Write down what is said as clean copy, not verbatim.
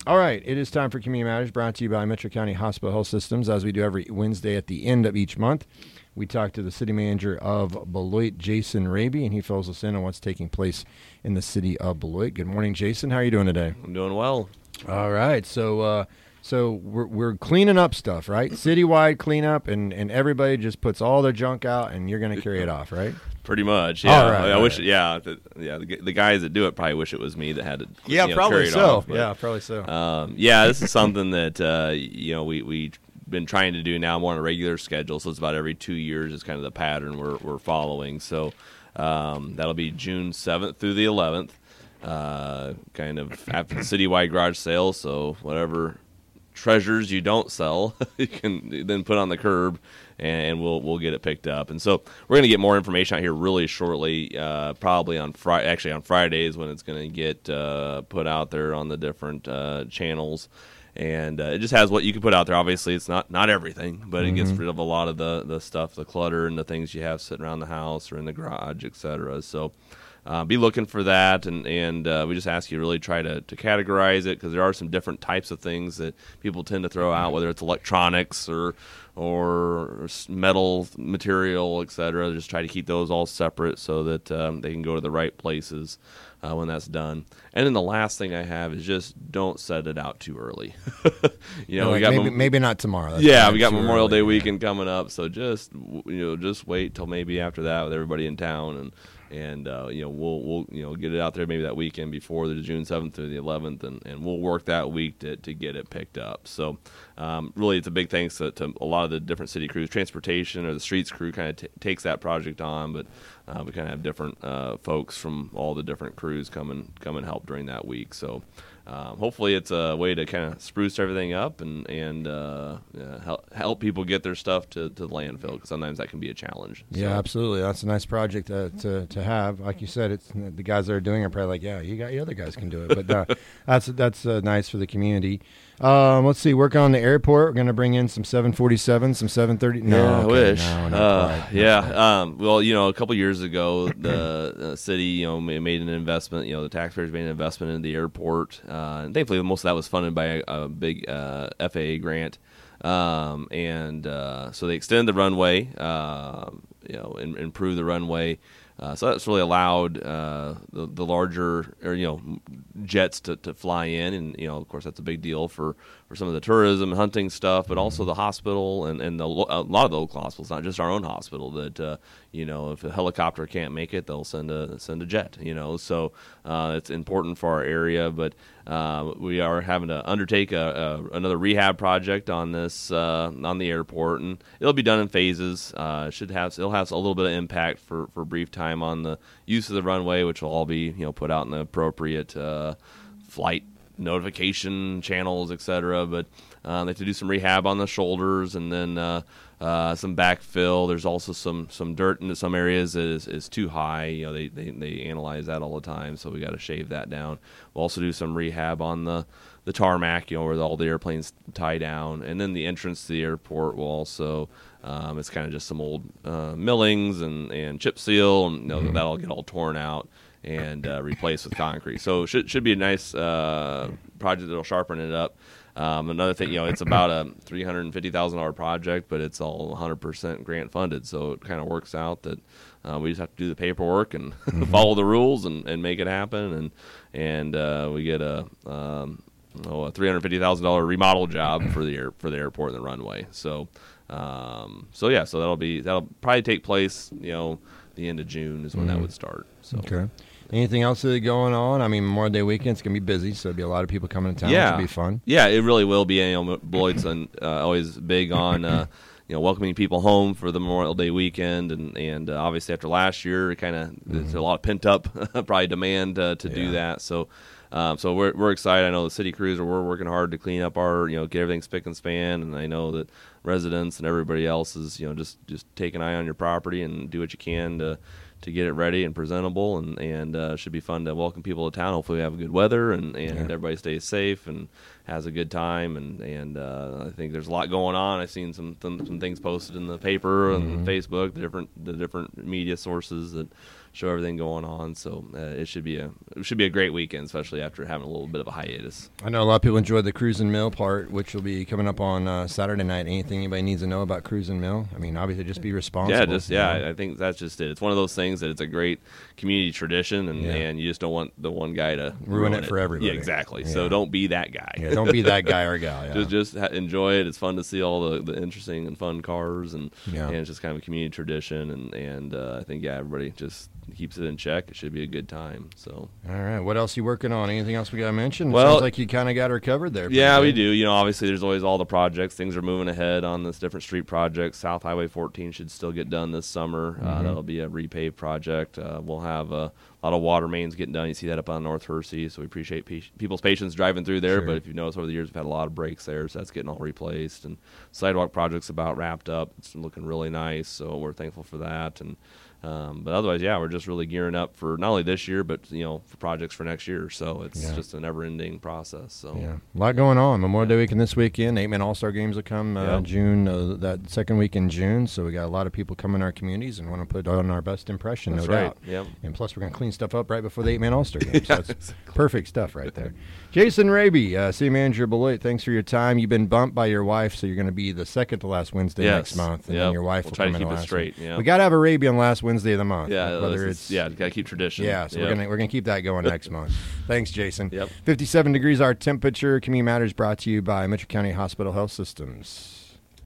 All right, it is time for Community Matters, brought to you by Metro County Hospital Health Systems. As we do every Wednesday at the end of each month, we talk to the city manager of Beloit, Jason Raby, and he fills us in on what's taking place in the city of Beloit. Good morning, Jason. How are you doing today? I'm doing well. All right, so we're cleaning up stuff, right? Citywide cleanup, and everybody just puts all their junk out, and you're going to carry it off, right? Pretty much, yeah. All right, I wish, yeah, the guys that do it probably wish it was me that had to, probably carry it so. off. But, Yeah, probably so. this is something that we've been trying to do now more on a regular schedule. So it's about every 2 years is kind of the pattern we're following. So that'll be June 7th through the 11th, kind of after the citywide garage sale. So whatever treasures you don't sell, you can then put on the curb, and we'll get it picked up. And so we're going to get more information out here really shortly, probably on Friday. Actually, on Fridays when it's going to get put out there on the different channels. And it just has what you can put out there. Obviously, it's not everything, but it gets rid of a lot of the stuff, the clutter, and the things you have sitting around the house or in the garage, etc. So be looking for that, and we just ask you to really try to categorize it, because there are some different types of things that people tend to throw out, whether it's electronics or metal material, etc. Just try to keep those all separate so that they can go to the right places when that's done. And then the last thing I have is just don't set it out too early. We got maybe not tomorrow. we got Memorial Day weekend coming up, so just wait till maybe after that with everybody in town, and we'll get it out there maybe that weekend before the June 7th through the 11th, and we'll work that week to get it picked up. So really, it's a big thanks to a lot of the different city crews. Transportation or the streets crew kind of takes that project on, but we kind of have different folks from all the different crews come and help during that week. So hopefully it's a way to kind of spruce everything up and help people get their stuff to the landfill, because sometimes that can be a challenge. Yeah, absolutely. That's a nice project to have. Like you said, it's the guys that are doing it are probably like, yeah, you got your other guys can do it. But that's nice for the community. Let's see. Working on the airport, we're going to bring in some 747s, some 730. No, yeah, okay, I wish. No, not quite. A couple years ago, the city, made an investment. The taxpayers made an investment in the airport, and thankfully, most of that was funded by a big FAA grant. So they extended the runway, and improved the runway. So that's really allowed the larger jets to fly in, and of course that's a big deal for some of the tourism and hunting stuff, but also the hospital and a lot of the local hospitals, not just our own hospital. That if a helicopter can't make it, they'll send a jet. So it's important for our area, but we are having to undertake another rehab project on this on the airport, and it'll be done in phases. It'll have a little bit of impact for a brief time on the use of the runway, which will all be put out in the appropriate flight notification channels, etc. But they have to do some rehab on the shoulders, and then some backfill. There's also some dirt into some areas that is too high. They analyze that all the time, so we got to shave that down. We'll also do some rehab on the tarmac, where all the airplanes tie down, and then the entrance to the airport will also. It's kind of just some old millings and chip seal, and that'll get all torn out and replaced with concrete. So should be a nice project that'll sharpen it up. Another thing, it's about a $350,000 project, but it's all 100% grant funded. So it kind of works out that we just have to do the paperwork and follow the rules and make it happen. And we get a $350,000 remodel job for the airport and the runway. So that'll probably take place, the end of June is when that would start. So. Okay. Anything else that going on? I mean, Memorial Day weekend's going to be busy, so there'll be a lot of people coming to town. Yeah. It'll be fun. Yeah, it really will be. Beloit's always big on welcoming people home for the Memorial Day weekend, and obviously after last year, there's a lot of pent up probably demand to do that. So we're excited. I know the city crews we're working hard to clean up our get everything spick and span, and I know that residents and everybody else is just take an eye on your property and do what you can to get it ready and presentable, and should be fun to welcome people to town. Hopefully we have good weather and everybody stays safe and has a good time, and I think there's a lot going on. I've seen some things posted in the paper and Facebook, the different media sources that show everything going on. So it should be a great weekend, especially after having a little bit of a hiatus. I know a lot of people enjoyed the Cruisin' Mill part, which will be coming up on Saturday night. Anything anybody needs to know about Cruisin' Mill? I mean, obviously, just be responsible. I think that's just it. It's one of those things that it's a great community tradition, and you just don't want the one guy to ruin it for everybody. Yeah, exactly. Yeah. So don't be that guy. Yeah, don't be that guy or gal. Yeah. just enjoy it. It's fun to see all the interesting and fun cars, and it's just kind of a community tradition, and I think everybody just keeps it in check. It should be a good time. So all right, what else are you working on? Anything else we got to mention? Well, sounds like you kind of got her covered there. Yeah, we do. Obviously there's always all the projects. Things are moving ahead on this different street projects. South Highway 14 should still get done this summer. That'll be a repave project. We'll have a lot of water mains getting done. You see that up on North Hersey, so we appreciate people's patience driving through there. Sure. But if you've noticed over the years, we've had a lot of breaks there, so that's getting all replaced. And sidewalk project's about wrapped up. It's looking really nice, so we're thankful for that. And but otherwise, we're just really gearing up for not only this year, but for projects for next year. So it's just a never-ending process. So a lot going on. Memorial Day weekend this weekend. 8-man All-Star games will come June, that second week in June. So we got a lot of people coming in our communities and want to put on our best impression. That's no right. doubt. Yep. And plus, we're going to clean stuff up right before the 8-man All-Star game. So that's perfect stuff right there. Jason Raby, City Manager of Beloit, thanks for your time. You've been bumped by your wife, so you're going to be the second to last Wednesday next month, and then your wife will try come to in keep the it straight. Yeah. We got to have a Raby on last Wednesday of the month. Yeah. Whether it's got to keep tradition. Yeah, so we're gonna keep that going next month. Thanks, Jason. Yep. 57 degrees our temperature. Community Matters brought to you by Metro County Hospital Health Systems.